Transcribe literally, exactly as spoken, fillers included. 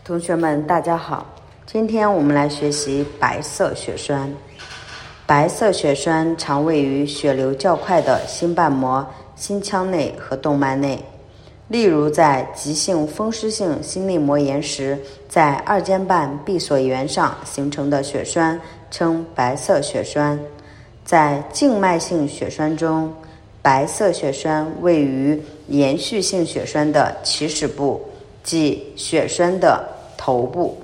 同学们大家好，今天我们来学习白色血栓。白色血栓常位于血流较快的心瓣膜、心腔内和动脉内，例如在急性风湿性心内膜炎时，在二尖瓣闭锁源上形成的血栓称白色血栓。在静脉性血栓中，白色血栓位于延续性血栓的起始部，即血栓的头部，